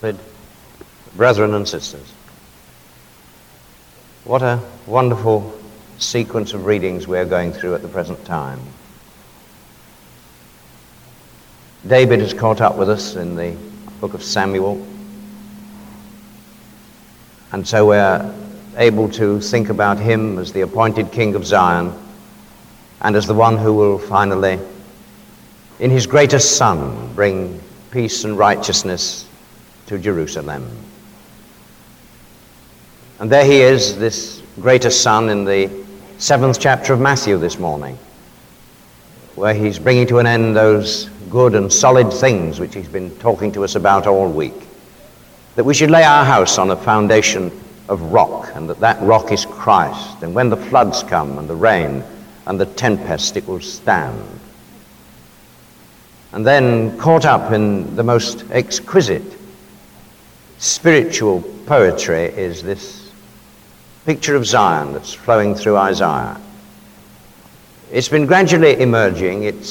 Beloved brethren and sisters, what a wonderful sequence of readings we are going through at the present time. David has caught up with us in the book of Samuel, and so we're able to think about him as the appointed king of Zion and as the one who will finally, in his greatest Son, bring peace and righteousness to Jerusalem. And there he is, this greatest Son, in the 7th chapter of Matthew this morning, where he's bringing to an end those good and solid things which he's been talking to us about all week. That we should lay our house on a foundation of rock, and that rock is Christ. And when the floods come, and the rain, and the tempest, it will stand. And then, caught up in the most exquisite spiritual poetry, is this picture of Zion that's flowing through Isaiah. It's been gradually emerging. It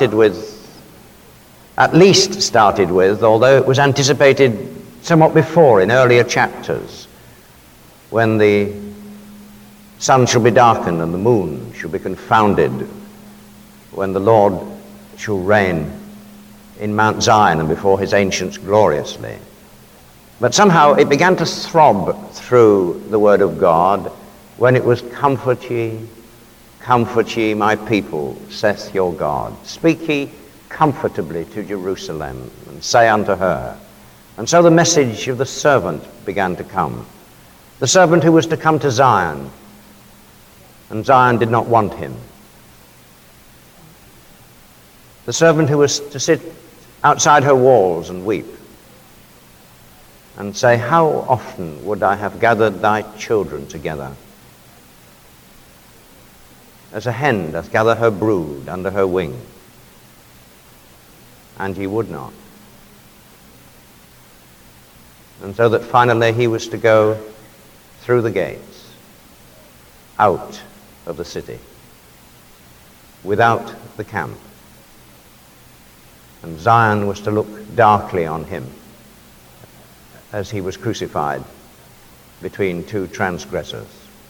at least started with, although it was anticipated somewhat before in earlier chapters, when the sun shall be darkened and the moon shall be confounded, when the Lord shall reign in Mount Zion and before his ancients gloriously. But somehow it began to throb through the word of God when it was, comfort ye, my people, saith your God. Speak ye comfortably to Jerusalem, and say unto her. And so the message of the servant began to come. The servant who was to come to Zion, and Zion did not want him. The servant who was to sit outside her walls and weep, and say, how often would I have gathered thy children together, as a hen doth gather her brood under her wing, and he would not. And so that finally he was to go through the gates, out of the city, without the camp. And Zion was to look darkly on him as he was crucified between two transgressors.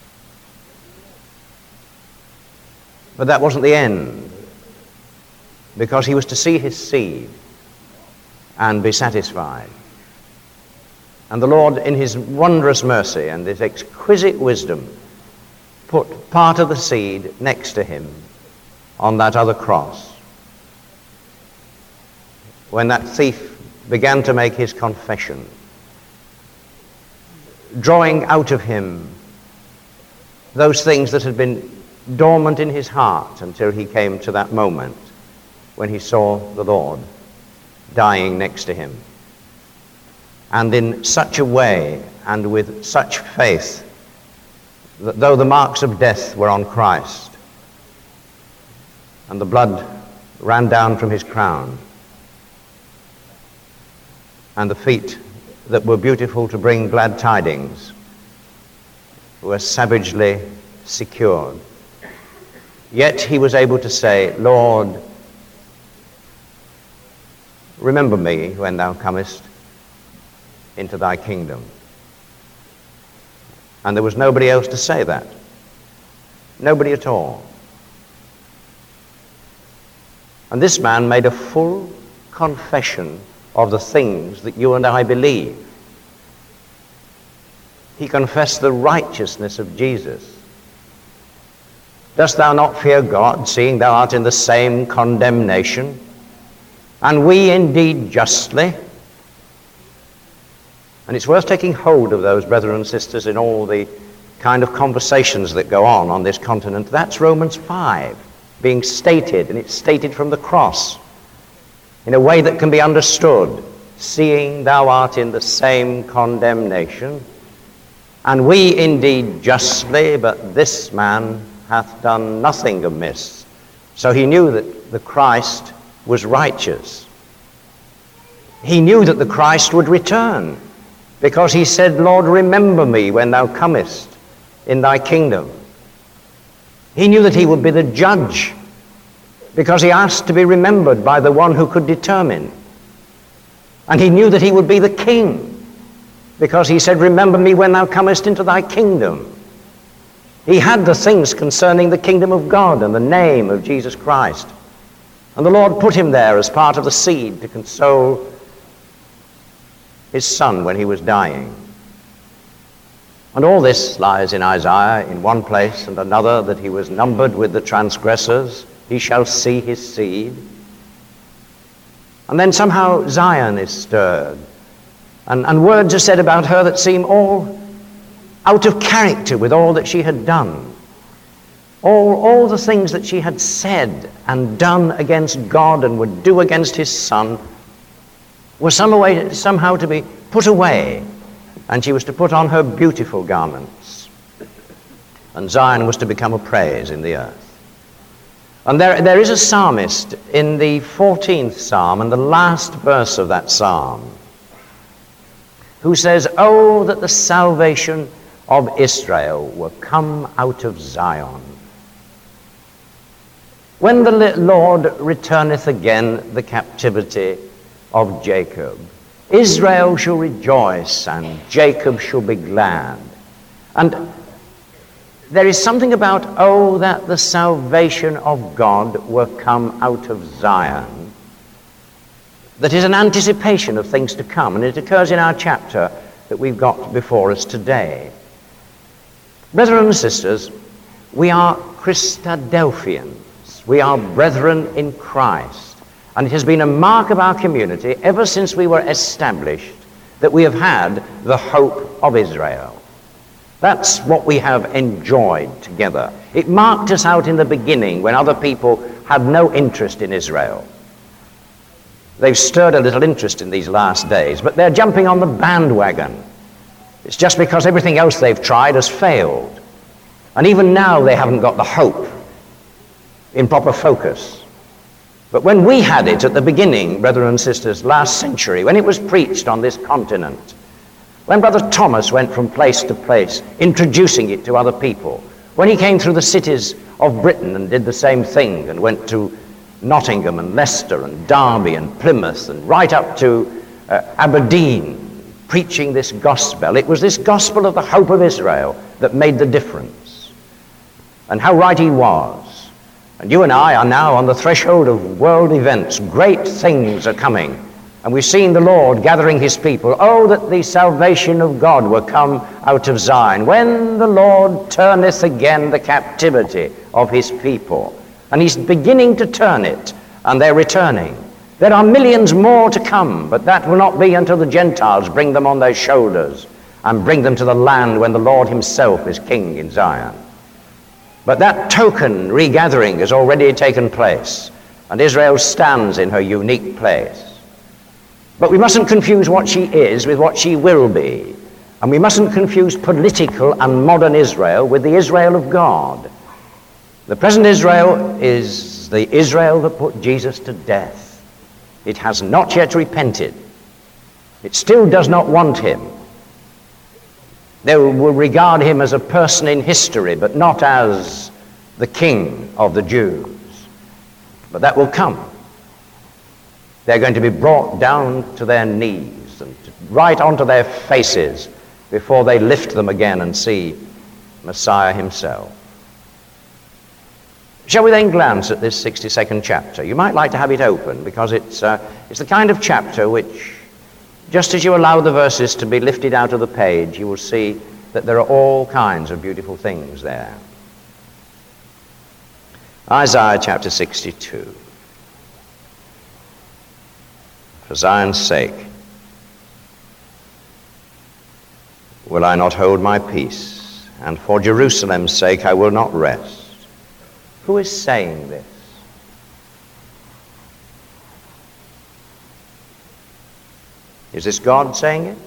But that wasn't the end, because he was to see his seed and be satisfied. And the Lord, in his wondrous mercy and his exquisite wisdom, put part of the seed next to him on that other cross. When that thief began to make his confession, drawing out of him those things that had been dormant in his heart until he came to that moment when he saw the Lord dying next to him. And in such a way and with such faith that though the marks of death were on Christ and the blood ran down from his crown, and the feet that were beautiful to bring glad tidings were savagely secured, yet he was able to say, Lord, remember me when thou comest into thy kingdom. And there was nobody else to say that. Nobody at all. And this man made a full confession of the things that you and I believe. He confessed the righteousness of Jesus. Dost thou not fear God, seeing thou art in the same condemnation? And we indeed justly. And it's worth taking hold of those, brethren and sisters, in all the kind of conversations that go on this continent. That's Romans 5 being stated, and it's stated from the cross in a way that can be understood. Seeing thou art in the same condemnation, and we indeed justly, but this man hath done nothing amiss. So he knew that the Christ was righteous. He knew that the Christ would return, because he said, Lord, remember me when thou comest in thy kingdom. He knew that he would be the judge, because he asked to be remembered by the one who could determine. And he knew that he would be the king, because he said, remember me when thou comest into thy kingdom. He had the things concerning the kingdom of God and the name of Jesus Christ. And the Lord put him there as part of the seed to console his son when he was dying. And all this lies in Isaiah in one place and another, that he was numbered with the transgressors. He shall see his seed. And then somehow Zion is stirred. And words are said about her that seem all out of character with all that she had done. All the things that she had said and done against God and would do against his son were somehow to be put away. And she was to put on her beautiful garments. And Zion was to become a praise in the earth. And there is a psalmist in the 14th Psalm, and the last verse of that psalm, who says, "Oh, that the salvation of Israel were come out of Zion. When the Lord returneth again the captivity of Jacob, Israel shall rejoice, and Jacob shall be glad." And there is something about, oh, that the salvation of God were come out of Zion, that is an anticipation of things to come, and it occurs in our chapter that we've got before us today. Brethren and sisters, we are Christadelphians. We are brethren in Christ. And it has been a mark of our community ever since we were established that we have had the hope of Israel. That's what we have enjoyed together. It marked us out in the beginning when other people had no interest in Israel. They've stirred a little interest in these last days, but they're jumping on the bandwagon. It's just because everything else they've tried has failed. And even now they haven't got the hope in proper focus. But when we had it at the beginning, brethren and sisters, last century, when it was preached on this continent, when Brother Thomas went from place to place, introducing it to other people, when he came through the cities of Britain and did the same thing, and went to Nottingham and Leicester and Derby and Plymouth and right up to Aberdeen, preaching this gospel, it was this gospel of the hope of Israel that made the difference. And how right he was. And you and I are now on the threshold of world events. Great things are coming. And we've seen the Lord gathering his people. Oh, that the salvation of God were come out of Zion, when the Lord turneth again the captivity of his people. And he's beginning to turn it, and they're returning. There are millions more to come, but that will not be until the Gentiles bring them on their shoulders and bring them to the land when the Lord himself is king in Zion. But that token regathering has already taken place, and Israel stands in her unique place. But we mustn't confuse what she is with what she will be. And we mustn't confuse political and modern Israel with the Israel of God. The present Israel is the Israel that put Jesus to death. It has not yet repented. It still does not want him. They will regard him as a person in history, but not as the king of the Jews. But that will come. They're going to be brought down to their knees and right onto their faces before they lift them again and see Messiah himself. Shall we then glance at this 62nd chapter? You might like to have it open, because it's the kind of chapter which, just as you allow the verses to be lifted out of the page, you will see that there are all kinds of beautiful things there. Isaiah chapter 62. For Zion's sake, will I not hold my peace, and for Jerusalem's sake I will not rest. Who is saying this? Is this God saying it?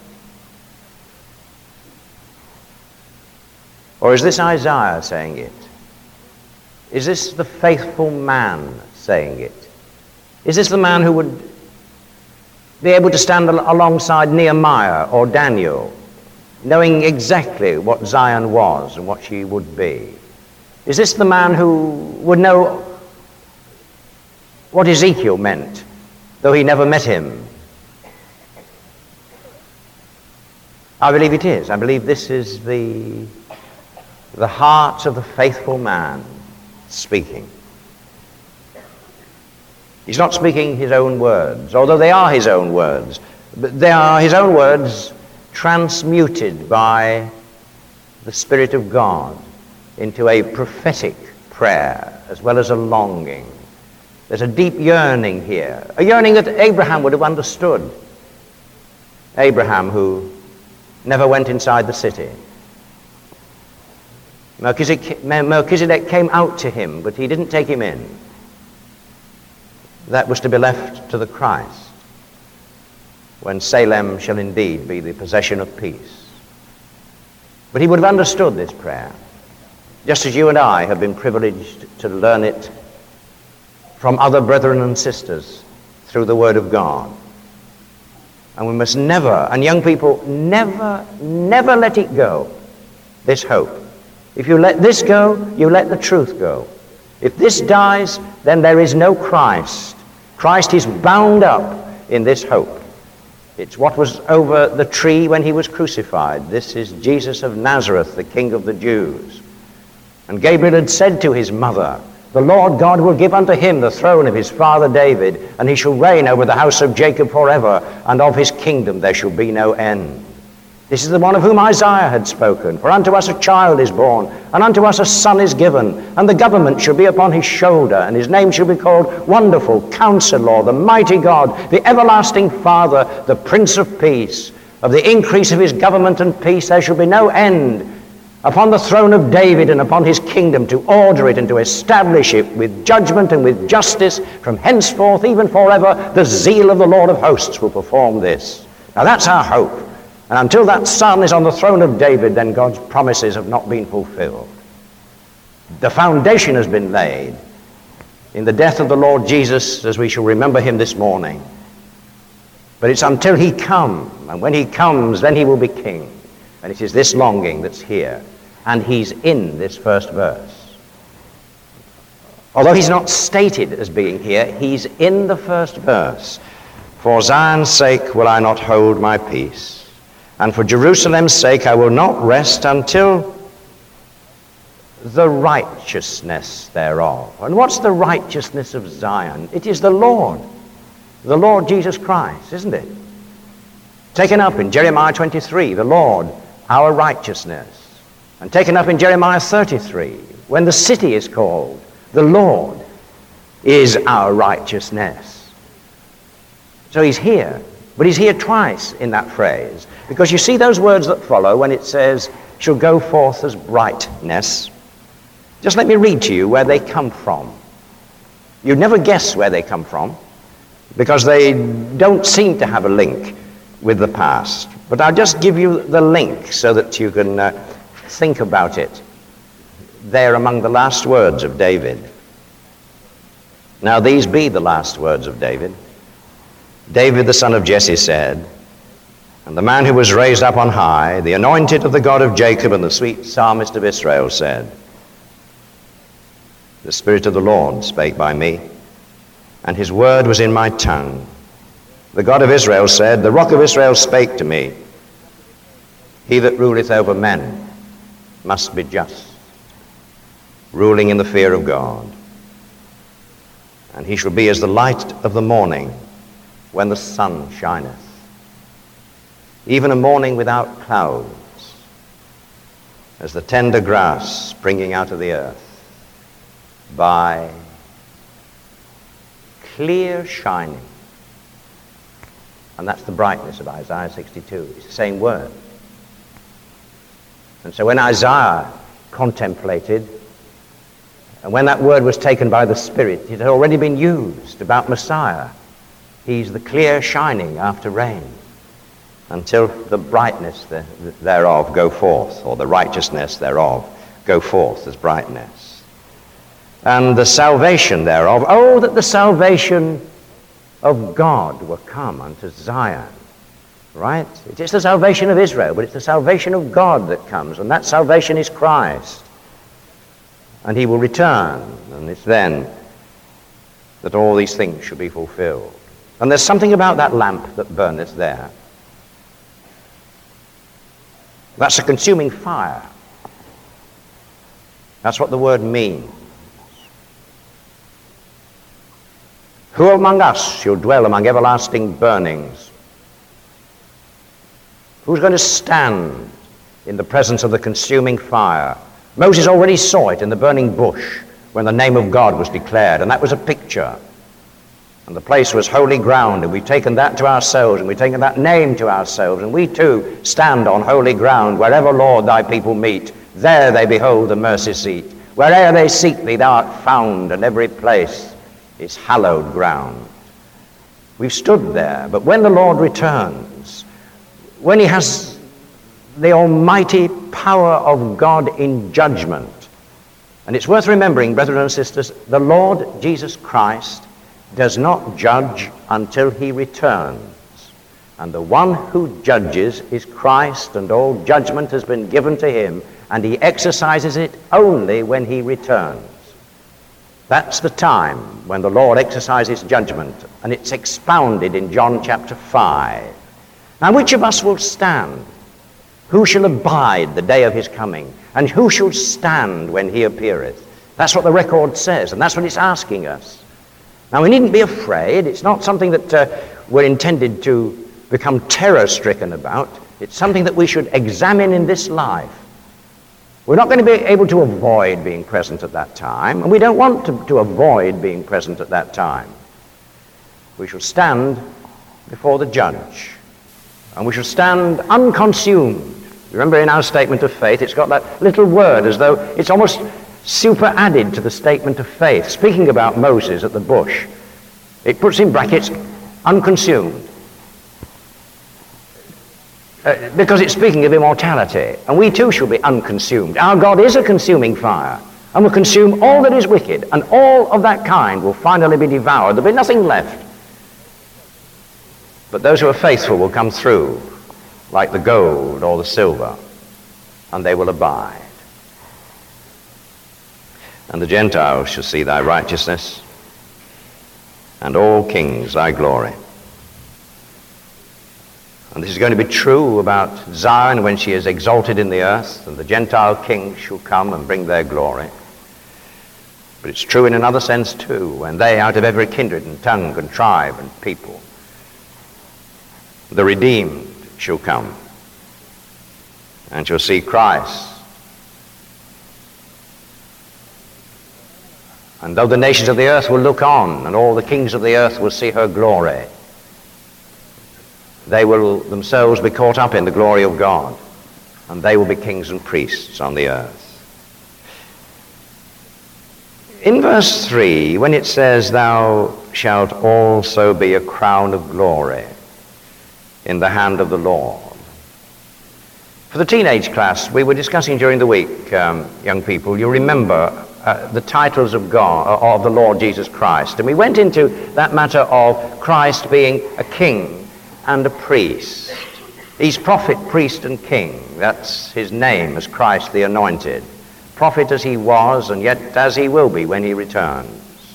Or is this Isaiah saying it? Is this the faithful man saying it? Is this the man who would be able to stand alongside Nehemiah or Daniel, knowing exactly what Zion was and what she would be? Is this the man who would know what Ezekiel meant, though he never met him? I believe it is. I believe this is the heart of the faithful man speaking. He's not speaking his own words, although they are his own words. But they are his own words transmuted by the Spirit of God into a prophetic prayer as well as a longing. There's a deep yearning here, a yearning that Abraham would have understood. Abraham, who never went inside the city. Melchizedek came out to him, but he didn't take him in. That was to be left to the Christ, when Salem shall indeed be the possession of peace. But he would have understood this prayer, just as you and I have been privileged to learn it from other brethren and sisters through the Word of God. And we must never, and young people, never let it go, this hope. If you let this go, you let the truth go. If this dies, then there is no Christ. Christ is bound up in this hope. It's what was over the tree when he was crucified. This is Jesus of Nazareth, the King of the Jews. And Gabriel had said to his mother, the Lord God will give unto him the throne of his father David, and he shall reign over the house of Jacob forever, and of his kingdom there shall be no end. This is the one of whom Isaiah had spoken. For unto us a child is born, and unto us a son is given, and the government shall be upon his shoulder, and his name shall be called Wonderful, Counselor, the Mighty God, the Everlasting Father, the Prince of Peace. Of the increase of his government and peace there shall be no end, upon the throne of David and upon his kingdom, to order it and to establish it with judgment and with justice from henceforth even forever. The zeal of the Lord of hosts will perform this. Now that's our hope. And until that son is on the throne of David, then God's promises have not been fulfilled. The foundation has been laid in the death of the Lord Jesus, as we shall remember him this morning. But it's until he comes, and when he comes, then he will be king. And it is this longing that's here. And he's in this first verse. Although he's not stated as being here, he's in the first verse. For Zion's sake will I not hold my peace, and for Jerusalem's sake I will not rest until the righteousness thereof. And what's the righteousness of Zion? It is the Lord Jesus Christ, isn't it? Taken up in Jeremiah 23, the Lord, our righteousness. And taken up in Jeremiah 33, when the city is called, the Lord is our righteousness. So he's here, but he's here twice in that phrase. Because you see those words that follow when it says, shall go forth as brightness. Just let me read to you where they come from. You'd never guess where they come from, because they don't seem to have a link with the past. But I'll just give you the link so that you can think about it. They're among the last words of David. Now these be the last words of David. David the son of Jesse said, and the man who was raised up on high, the anointed of the God of Jacob and the sweet psalmist of Israel said, the Spirit of the Lord spake by me, and his word was in my tongue. The God of Israel said, the rock of Israel spake to me, he that ruleth over men must be just, ruling in the fear of God. And he shall be as the light of the morning when the sun shineth, even a morning without clouds, as the tender grass springing out of the earth, by clear shining. And that's the brightness of Isaiah 62. It's the same word. And so when Isaiah contemplated, and when that word was taken by the Spirit, it had already been used about Messiah. He's the clear shining after rain, until the brightness thereof go forth, or the righteousness thereof go forth as brightness. And the salvation thereof, oh, that the salvation of God were come unto Zion. Right? It is the salvation of Israel, but it's the salvation of God that comes, and that salvation is Christ. And he will return, and it's then that all these things shall be fulfilled. And there's something about that lamp that burneth there. That's a consuming fire. That's what the word means. Who among us shall dwell among everlasting burnings? Who's going to stand in the presence of the consuming fire? Moses already saw it in the burning bush when the name of God was declared, and that was a picture. And the place was holy ground, and we've taken that to ourselves, and we've taken that name to ourselves, and we too stand on holy ground. Wherever, Lord, thy people meet, there they behold the mercy seat. Where'er they seek thee, thou art found, and every place is hallowed ground. We've stood there, but when the Lord returns, when he has the almighty power of God in judgment, and it's worth remembering, brethren and sisters, the Lord Jesus Christ does not judge until he returns. And the one who judges is Christ, and all judgment has been given to him, and he exercises it only when he returns. That's the time when the Lord exercises judgment, and it's expounded in John chapter 5. Now, which of us will stand? Who shall abide the day of his coming? And who shall stand when he appeareth? That's what the record says, and that's what it's asking us. Now, we needn't be afraid. It's not something that we're intended to become terror-stricken about. It's something that we should examine in this life. We're not going to be able to avoid being present at that time, and we don't want to avoid being present at that time. We shall stand before the judge, and we shall stand unconsumed. Remember, in our statement of faith, it's got that little word as though it's almost superadded to the statement of faith. Speaking about Moses at the bush, it puts in brackets, unconsumed. Because it's speaking of immortality, and we too shall be unconsumed. Our God is a consuming fire, and will consume all that is wicked, and all of that kind will finally be devoured. There'll be nothing left. But those who are faithful will come through, like the gold or the silver, and they will abide. And the Gentiles shall see thy righteousness, and all kings thy glory. And this is going to be true about Zion when she is exalted in the earth, and the Gentile kings shall come and bring their glory. But it's true in another sense too, when they, out of every kindred and tongue and tribe and people, the redeemed shall come and shall see Christ. And though the nations of the earth will look on, and all the kings of the earth will see her glory, they will themselves be caught up in the glory of God, and they will be kings and priests on the earth. In verse 3, when it says, thou shalt also be a crown of glory in the hand of the Lord. For the teenage class, we were discussing during the week, young people, you remember the titles of God, of the Lord Jesus Christ. And we went into that matter of Christ being a king and a priest. He's prophet, priest, and king. That's his name as Christ the Anointed. Prophet as he was, and yet as he will be when he returns.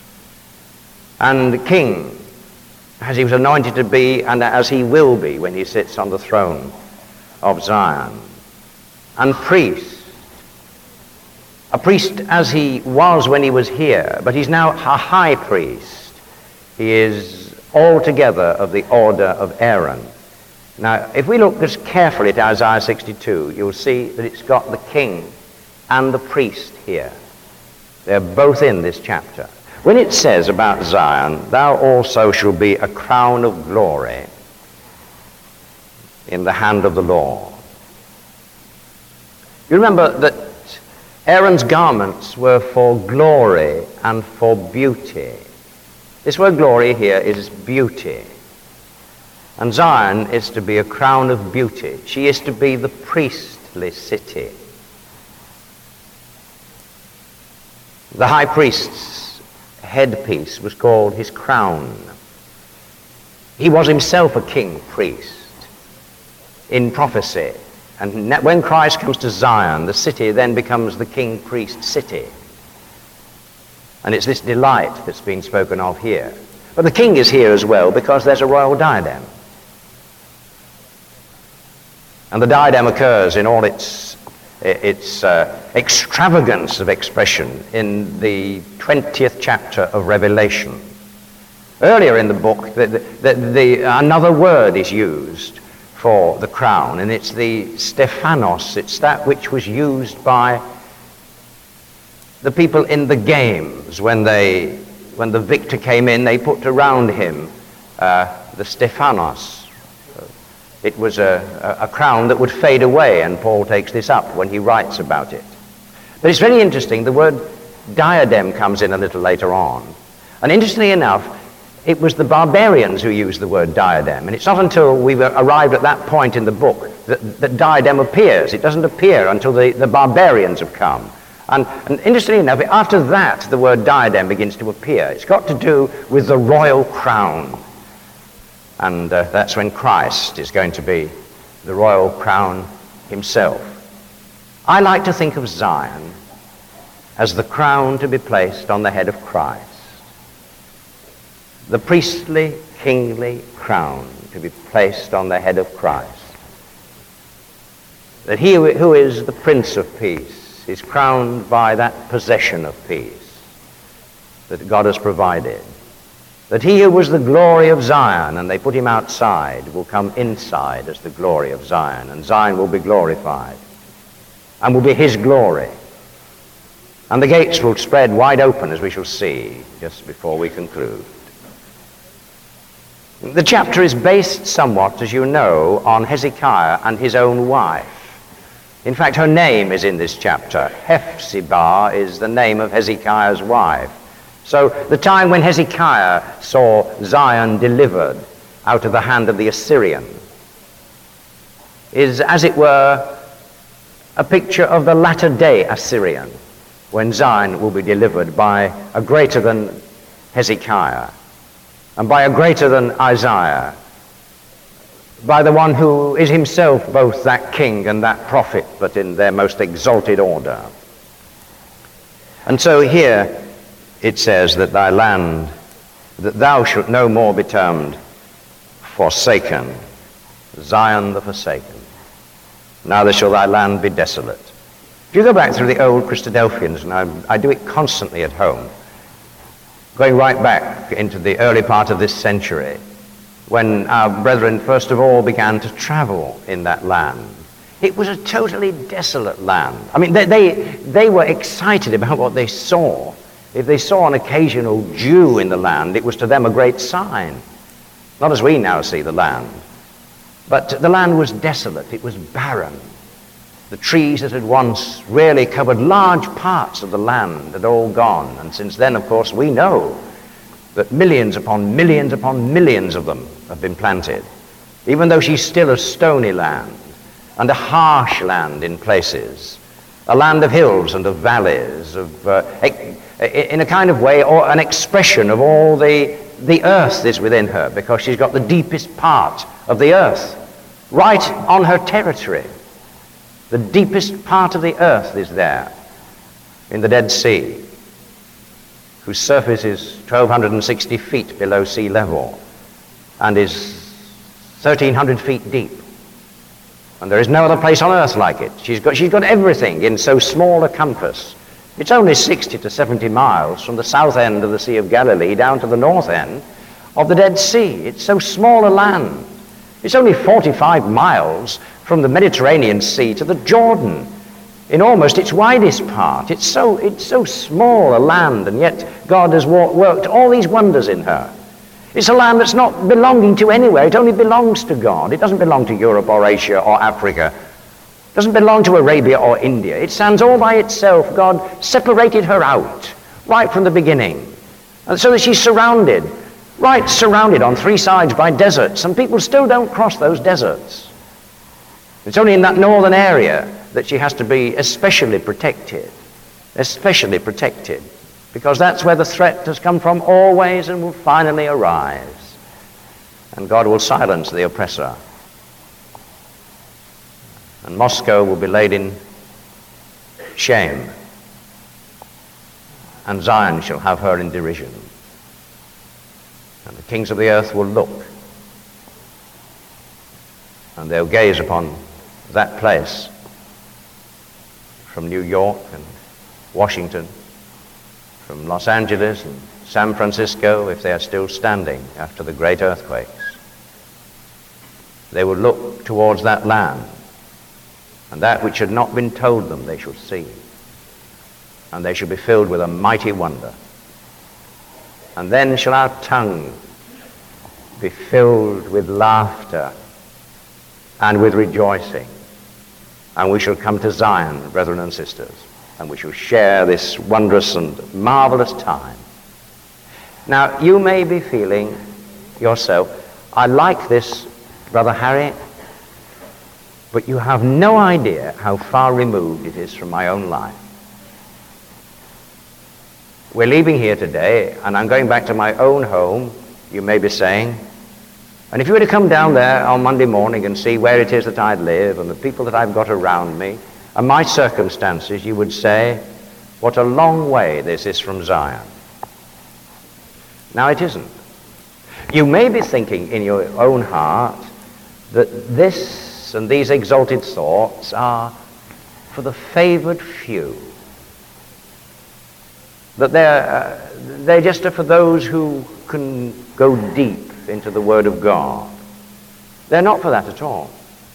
And king as he was anointed to be, and as he will be when he sits on the throne of Zion. And priest. A priest as he was when he was here, but he's now a high priest. He is altogether of the order of Aaron. Now, if we look just carefully at Isaiah 62, you'll see that it's got the king and the priest here. They're both in this chapter. When it says about Zion, thou also shalt be a crown of glory in the hand of the Lord. You remember that Aaron's garments were for glory and for beauty. This word glory here is beauty. And Zion is to be a crown of beauty. She is to be the priestly city. The high priest's headpiece was called his crown. He was himself a king priest in prophecy. And when Christ comes to Zion, the city then becomes the king priest city. And it's this delight that's been spoken of here. But the king is here as well because there's a royal diadem. And the diadem occurs in all its extravagance of expression in the 20th chapter of Revelation. Earlier in the book, another word is used for the crown, and it's the Stephanos. It's that which was used by the people in the games when the victor came in. They put around him the Stephanos. It was a crown that would fade away, and Paul takes this up when he writes about it. But it's very interesting. The word diadem comes in a little later on, and interestingly enough, it was the barbarians who used the word diadem, and it's not until we've arrived at that point in the book that diadem appears. It doesn't appear until the barbarians have come. And interestingly enough, after that, the word diadem begins to appear. It's got to do with the royal crown. And that's when Christ is going to be the royal crown himself. I like to think of Zion as the crown to be placed on the head of Christ. The priestly, kingly crown to be placed on the head of Christ. That he who is the Prince of Peace is crowned by that possession of peace that God has provided. That he who was the glory of Zion, and they put him outside, will come inside as the glory of Zion, and Zion will be glorified, and will be his glory. And the gates will spread wide open, as we shall see just before we conclude. The chapter is based somewhat, as you know, on Hezekiah and his own wife. In fact, her name is in this chapter. Hephzibah is the name of Hezekiah's wife. So the time when Hezekiah saw Zion delivered out of the hand of the Assyrian is, as it were, a picture of the latter day Assyrian, when Zion will be delivered by a greater than Hezekiah, and by a greater than Isaiah, by the one who is himself both that king and that prophet, but in their most exalted order. And so here it says that thy land, that thou shalt no more be termed forsaken, Zion the forsaken, neither shall thy land be desolate. If you go back through the old Christadelphians, and I do it constantly at home, going right back into the early part of this century, when our brethren first of all began to travel in that land, it was a totally desolate land. I mean, they were excited about what they saw. If they saw an occasional Jew in the land, it was to them a great sign. Not as we now see the land. But the land was desolate. It was barren. The trees that had once really covered large parts of the land had all gone. And since then, of course, we know that millions upon millions upon millions of them have been planted. Even though she's still a stony land and a harsh land in places, a land of hills and of valleys, in a kind of way, or an expression of all the earth is within her, because she's got the deepest part of the earth right on her territory. The deepest part of the earth is there in the Dead Sea, whose surface is 1,260 feet below sea level and is 1,300 feet deep. And there is no other place on earth like it. She's got everything in so small a compass. It's only 60 to 70 miles from the south end of the Sea of Galilee down to the north end of the Dead Sea. It's so small a land. It's only 45 miles from the Mediterranean Sea to the Jordan in almost its widest part. It's so small a land, and yet God has worked all these wonders in her. It's a land that's not belonging to anywhere. It only belongs to God. It doesn't belong to Europe or Asia or Africa. It doesn't belong to Arabia or India. It stands all by itself. God separated her out right from the beginning. And so that she's surrounded on three sides by deserts. And people still don't cross those deserts. It's only in that northern area that she has to be especially protected, because that's where the threat has come from always and will finally arise. And God will silence the oppressor. And Moscow will be laid in shame. And Zion shall have her in derision. And the kings of the earth will look. And they'll gaze upon that place from New York and Washington, from Los Angeles and San Francisco, if they are still standing after the great earthquakes. They would look towards that land, and that which had not been told them they should see. And they shall be filled with a mighty wonder. And then shall our tongue be filled with laughter and with rejoicing. And we shall come to Zion, brethren and sisters, and we shall share this wondrous and marvelous time. Now, you may be feeling yourself, I like this, Brother Harry, but you have no idea how far removed it is from my own life. We're leaving here today, and I'm going back to my own home, you may be saying. And if you were to come down there on Monday morning and see where it is that I live and the people that I've got around me and my circumstances, you would say, what a long way this is from Zion. Now, it isn't. You may be thinking in your own heart that this and these exalted thoughts are for the favored few. That they're just for those who can go deep into the Word of God. They're not for that at all.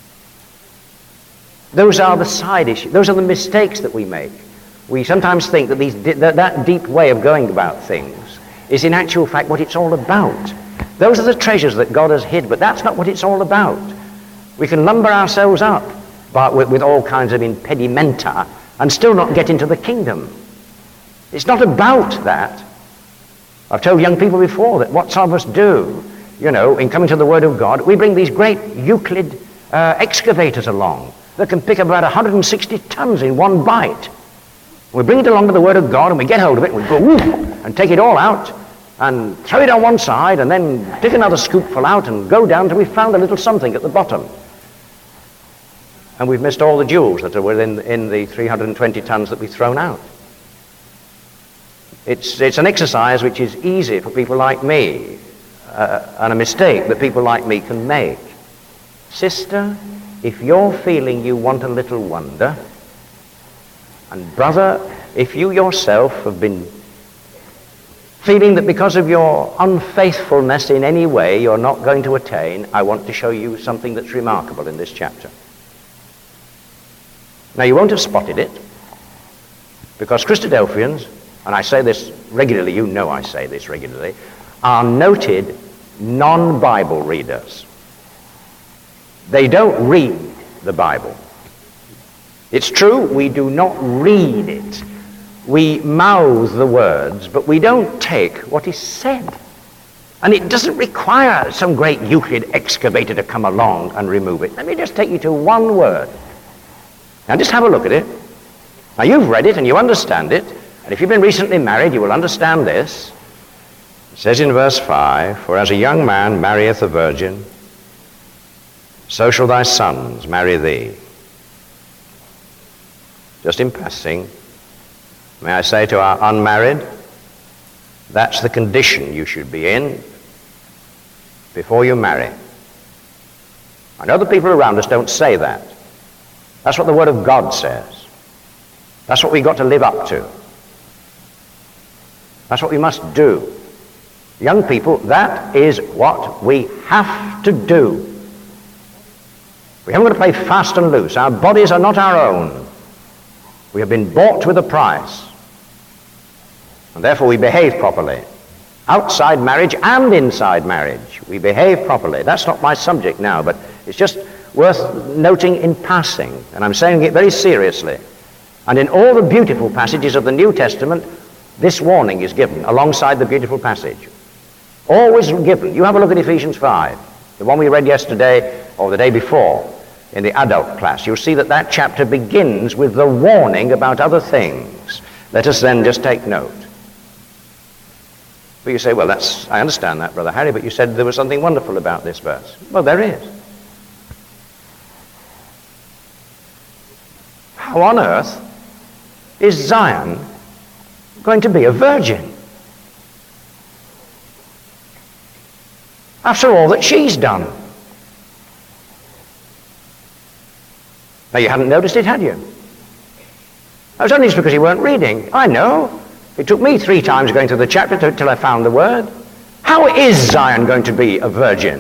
Those are the side issues. Those are the mistakes that we make. We sometimes think that that deep way of going about things is in actual fact what it's all about. Those are the treasures that God has hid, but that's not what it's all about. We can lumber ourselves up with all kinds of impedimenta and still not get into the kingdom. It's not about that. I've told young people before that what some of us do, in coming to the Word of God, we bring these great Euclid excavators along that can pick up about 160 tons in one bite. We bring it along to the Word of God and we get hold of it and we go whoop, and take it all out and throw it on one side and then pick another scoopful out and go down till we found a little something at the bottom. And we've missed all the jewels that were in the 320 tons that we've thrown out. It's an exercise which is easy for people like me, and a mistake that people like me can make. Sister, if you're feeling you want a little wonder, and brother, if you yourself have been feeling that because of your unfaithfulness in any way you're not going to attain, I want to show you something that's remarkable in this chapter. Now, you won't have spotted it, because Christadelphians, and I say this regularly, you know I say this regularly, are noted non-Bible readers. They don't read the Bible. It's true, we do not read it. We mouth the words, but we don't take what is said. And it doesn't require some great Euclid excavator to come along and remove it. Let me just take you to one word. Now just have a look at it. Now you've read it and you understand it. And if you've been recently married, you will understand this. It says in verse 5, for as a young man marrieth a virgin, so shall thy sons marry thee. Just in passing, may I say to our unmarried, that's the condition you should be in before you marry. I know the people around us don't say that. That's what the Word of God says. That's what we've got to live up to. That's what we must do. Young people, that is what we have to do. We haven't got to play fast and loose. Our bodies are not our own. We have been bought with a price. And therefore we behave properly. Outside marriage and inside marriage, we behave properly. That's not my subject now, but it's just worth noting in passing. And I'm saying it very seriously. And in all the beautiful passages of the New Testament, this warning is given alongside the beautiful passage. Always given. You have a look at Ephesians 5, the one we read yesterday or the day before in the adult class. You'll see that chapter begins with the warning about other things. Let us then just take note. But you say, well, I understand that, Brother Harry, but you said there was something wonderful about this verse. Well, there is. How on earth is Zion going to be a virgin after all that she's done? Now, you hadn't noticed it, had you? It was only because you weren't reading. I know. It took me 3 times going through the chapter till I found the word. How is Zion going to be a virgin?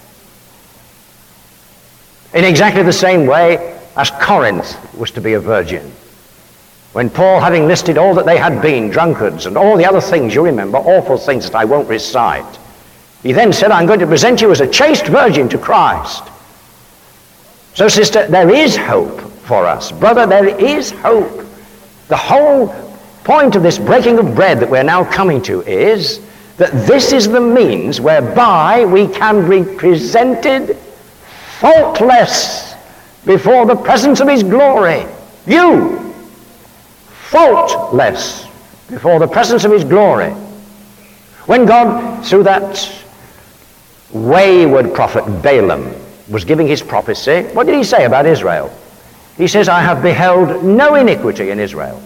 In exactly the same way as Corinth was to be a virgin. When Paul, having listed all that they had been, drunkards and all the other things, you remember, awful things that I won't recite, he then said, I'm going to present you as a chaste virgin to Christ. So, sister, there is hope for us. Brother, there is hope. The whole point of this breaking of bread that we're now coming to is that this is the means whereby we can be presented faultless before the presence of his glory. You, faultless before the presence of his glory. When God, through that wayward prophet Balaam, was giving his prophecy, what did he say about Israel? He says, I have beheld no iniquity in Israel.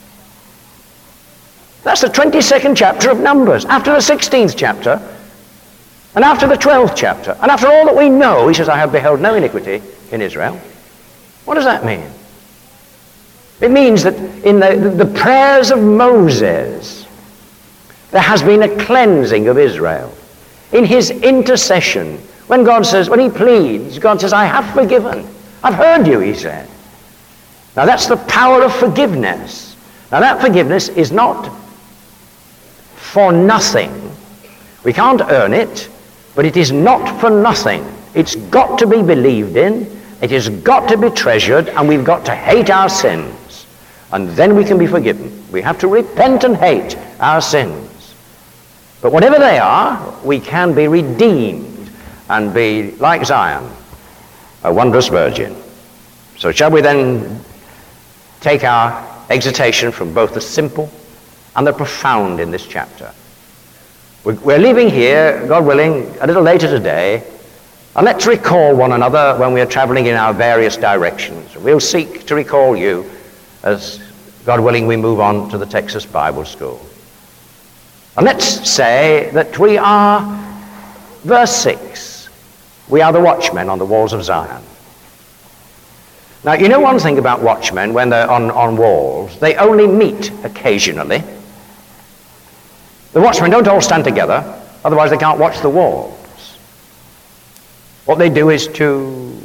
That's the 22nd chapter of Numbers, after the 16th chapter, and after the 12th chapter, and after all that we know, he says, I have beheld no iniquity in Israel. What does that mean? It means that in the prayers of Moses, there has been a cleansing of Israel. In his intercession, when he pleads, God says, I have forgiven. I've heard you, he said. Now that's the power of forgiveness. Now that forgiveness is not for nothing. We can't earn it, but it is not for nothing. It's got to be believed in, it has got to be treasured, and we've got to hate our sins. And then we can be forgiven. We have to repent and hate our sins. But whatever they are, we can be redeemed and be, like Zion, a wondrous virgin. So shall we then take our exhortation from both the simple and the profound in this chapter? We're leaving here, God willing, a little later today, and let's recall one another when we are traveling in our various directions. We'll seek to recall you as, God willing, we move on to the Texas Bible School. And let's say that we are, verse 6, we are the watchmen on the walls of Zion. Now, you know one thing about watchmen when they're on walls, they only meet occasionally. The watchmen don't all stand together, otherwise they can't watch the walls. What they do is to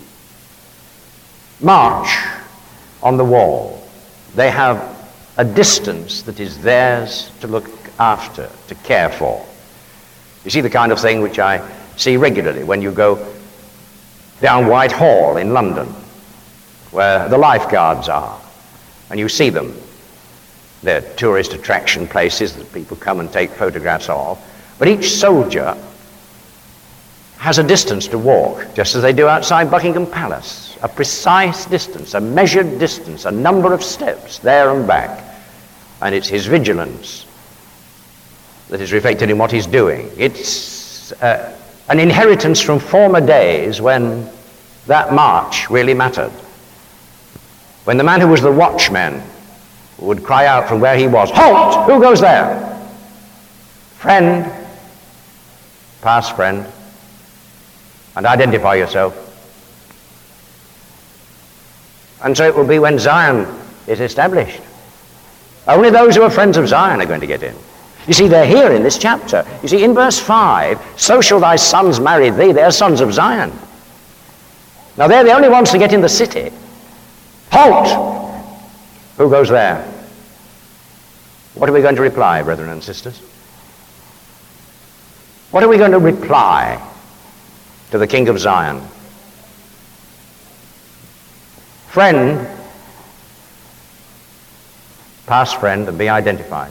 march on the wall. They have a distance that is theirs to look after, to care for. You see the kind of thing which I see regularly when you go down Whitehall in London, where the lifeguards are, and you see them. They're tourist attraction places that people come and take photographs of. But each soldier has a distance to walk, just as they do outside Buckingham Palace. A precise distance, a measured distance, a number of steps there and back. And it's his vigilance that is reflected in what he's doing. It's an inheritance from former days when that march really mattered. When the man who was the watchman would cry out from where he was, "Halt! Who goes there?" Friend, past friend, and identify yourself. And so it will be when Zion is established. Only those who are friends of Zion are going to get in. You see, they're here in this chapter. You see, in verse 5, "So shall thy sons marry thee." They're sons of Zion. Now, they're the only ones to get in the city. Halt! Who goes there? What are we going to reply, brethren and sisters? What are we going to reply to the King of Zion? Friend, past friend, and be identified.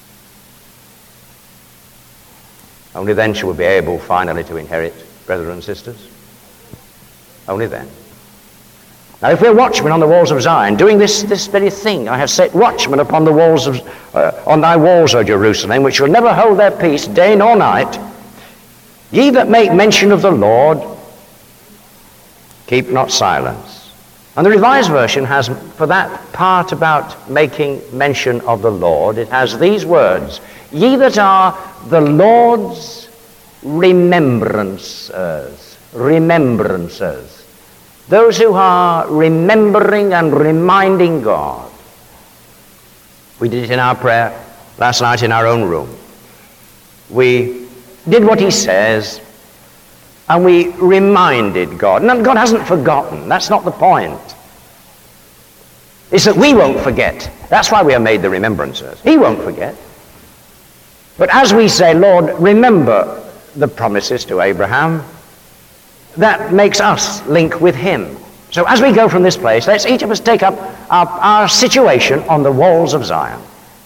Only then shall we be able finally to inherit, brethren and sisters. Only then. Now, if we're watchmen on the walls of Zion, doing this very thing, I have set watchmen upon the walls of, on thy walls, O Jerusalem, which shall never hold their peace day nor night. Ye that make mention of the Lord, keep not silence. And the Revised Version has, for that part about making mention of the Lord, it has these words: ye that are the Lord's remembrancers. Remembrancers. those who are remembering and reminding God. We did it in our prayer last night in our own room. We did what he says, and we reminded God. And God hasn't forgotten. That's not the point. It's that we won't forget. That's why we are made the remembrancers. He won't forget. But as we say, Lord, remember the promises to Abraham, that makes us link with him. So as we go from this place, let's each of us take up our situation on the walls of Zion.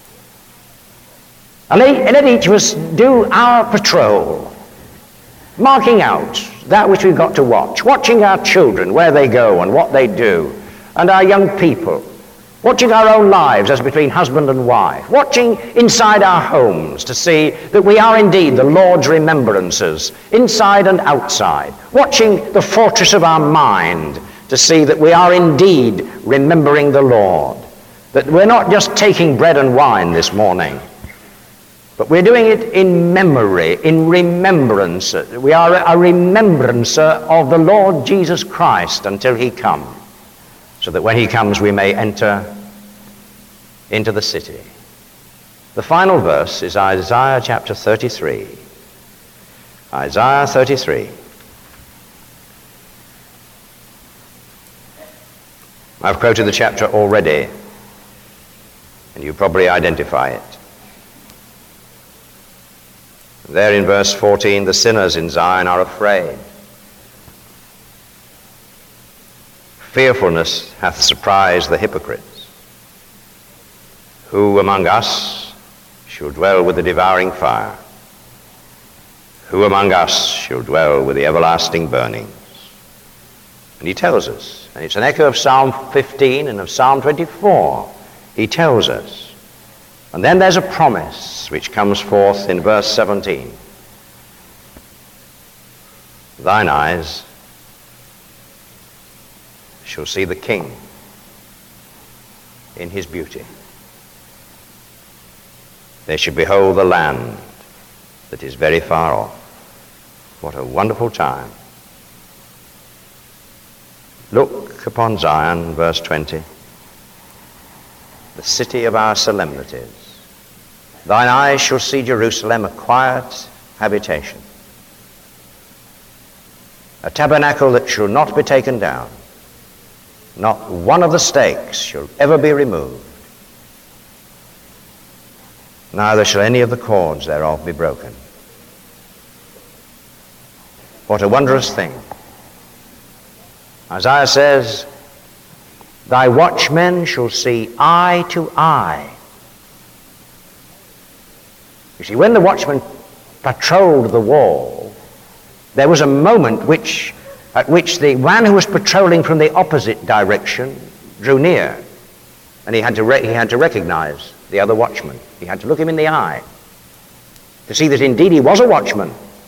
And let each of us do our patrol, marking out that which we've got to watch, watching our children, where they go and what they do, and our young people, watching our own lives as between husband and wife, watching inside our homes to see that we are indeed the Lord's remembrancers, inside and outside, watching the fortress of our mind to see that we are indeed remembering the Lord, that we're not just taking bread and wine this morning, but we're doing it in memory, in remembrance. We are a remembrancer of the Lord Jesus Christ until he comes, so that when he comes we may enter into the city. The final verse is Isaiah chapter 33. Isaiah 33. I've quoted the chapter already, and you probably identify it. There in verse 14, the sinners in Zion are afraid. Fearfulness hath surprised the hypocrites. Who among us shall dwell with the devouring fire? Who among us shall dwell with the everlasting burnings? And he tells us, and it's an echo of Psalm 15 and of Psalm 24. He tells us. And then there's a promise which comes forth in verse 17. Thine eyes shall see the King in his beauty. They shall behold the land that is very far off. What a wonderful time. Look upon Zion, verse 20, the city of our solemnities. Thine eyes shall see Jerusalem, a quiet habitation, a tabernacle that shall not be taken down. Not one of the stakes shall ever be removed, neither shall any of the cords thereof be broken. What a wondrous thing. Isaiah says, thy watchmen shall see eye to eye. You see, when the watchman patrolled the wall, there was a moment at which the man who was patrolling from the opposite direction drew near, and he had to recognize the other watchman. He had to look him in the eye to see that indeed he was a watchman.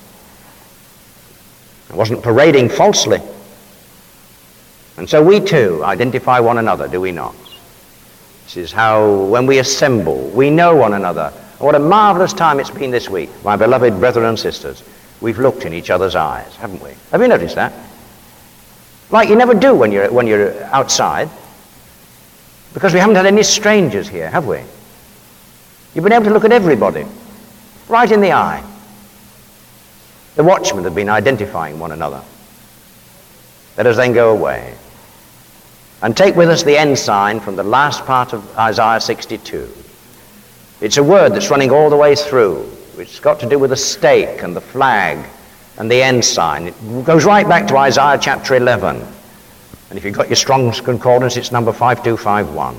He wasn't parading falsely. And so we too identify one another, do we not? This is how, when we assemble, we know one another. What a marvelous time it's been this week, my beloved brethren and sisters. We've looked in each other's eyes, haven't we? Have you noticed that? Like you never do when you're outside, because we haven't had any strangers here, have we? You've been able to look at everybody, right in the eye. The watchmen have been identifying one another. Let us then go away and take with us the ensign from the last part of Isaiah 62. It's a word that's running all the way through. It's got to do with the stake and the flag and the ensign. It goes right back to Isaiah chapter 11. And if you've got your Strong's Concordance, it's number 5251.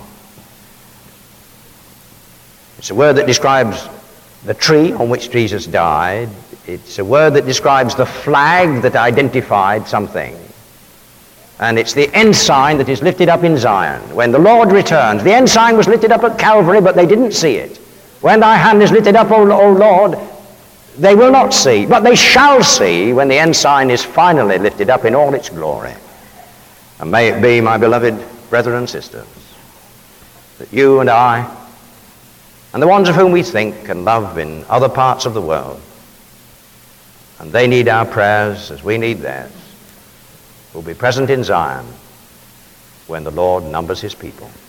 It's a word that describes the tree on which Jesus died. It's a word that describes the flag that identified something. And it's the ensign that is lifted up in Zion. When the Lord returns, the ensign was lifted up at Calvary, but they didn't see it. When thy hand is lifted up, O Lord, they will not see, but they shall see when the ensign is finally lifted up in all its glory. And may it be, my beloved brethren and sisters, that you and I, and the ones of whom we think and love in other parts of the world, and they need our prayers as we need theirs, will be present in Zion when the Lord numbers his people.